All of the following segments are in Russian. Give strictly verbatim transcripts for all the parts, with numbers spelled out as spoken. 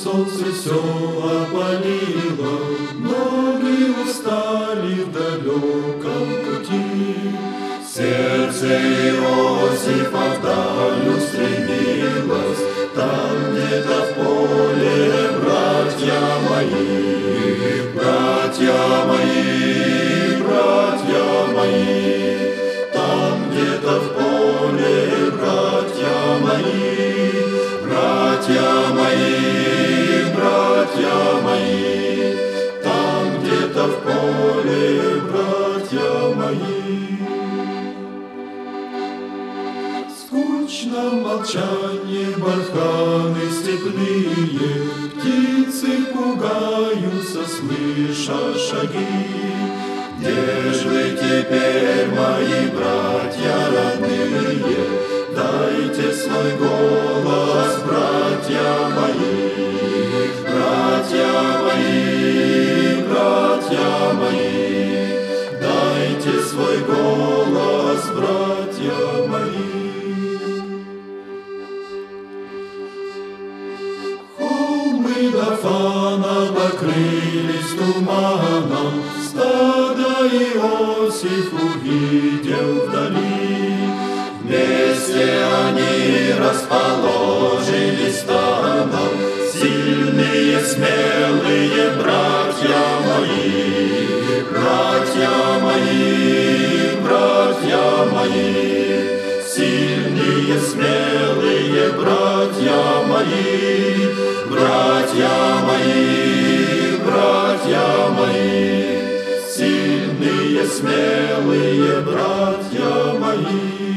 солнце все опалило, ноги устали в далеком пути. Сердце Иосифа вдаль устремилось, там где-то в поле братья мои, братья мои, братья мои. Там где-то в поле братья мои, братья мои, братья мои. Там где-то в поле братья мои. Скучно молчание, барханы степные, птицы пугаются, слыша шаги. Где ж вы теперь, мои братья родные? Дайте свой голос, братья мои, братья мои, братья мои. Дайте свой голос, братья мои. Холмы до фана покрылись туманом, стадо Иосиф увидел вдали. Вместе они расположились станом, сильные, смелые братья мои, братья мои, братья мои. Сильные, смелые братья мои, братья мои, братья мои. Сильные, смелые братья мои.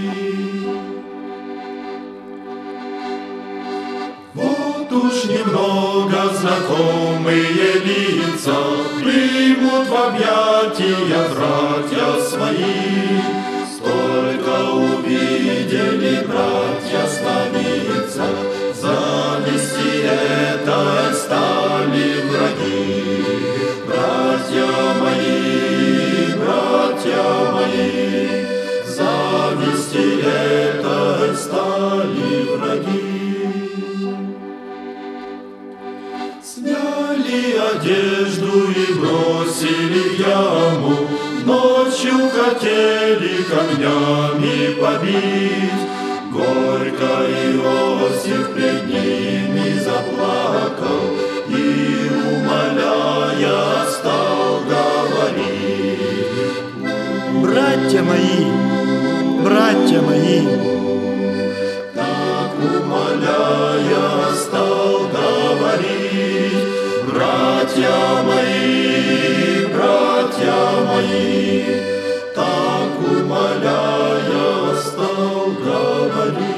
Вот уж немного знакомые лица примут в объятия братья свои. Столько увидели братья становиться, зависти этой стали враги. Братья мои, братья мои, зависти этой стали враги. Сняли одежду и бросили в яму, ночью хотели камнями побить. Горько Иосиф пред ними заплакал и, умоляя, стал говорить: братья мои, братья мои. Так, умоляя, стал говорить: братья мои, братья мои. Так, умоляя, стал говорить.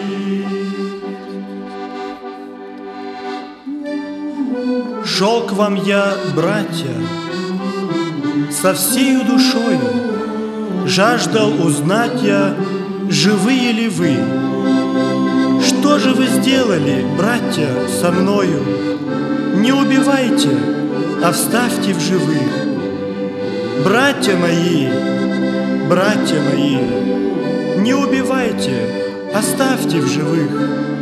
Шел к вам я, братья, со всею душою, жаждал узнать я, живые ли вы. Что же вы сделали, братья, со мною? Не убивайте, оставьте в живых. Братья мои, братья мои, не убивайте, оставьте в живых.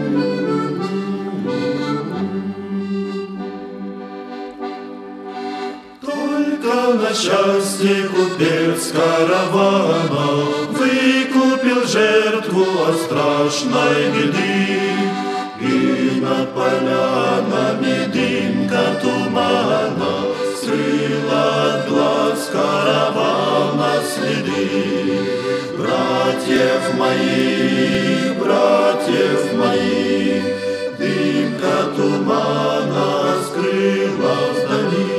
Только на счастье купец каравана выкупил жертву от страшной беды. И над полянами дымка тумана скрыла от глаз каравана следы. Братьев моих, братьев моих, дымка тумана скрыла вдали.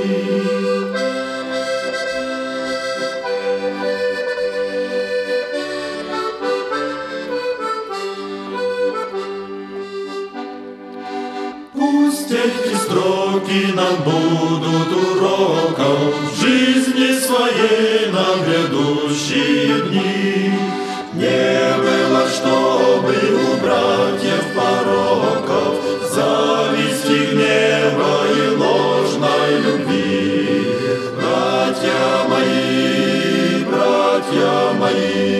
Пусть эти строки нам будут уроком в жизни своей на грядущие дни. Не было, чтобы у братьев пороков, зависти, гнева и ложной любви. Братья мои, братья мои,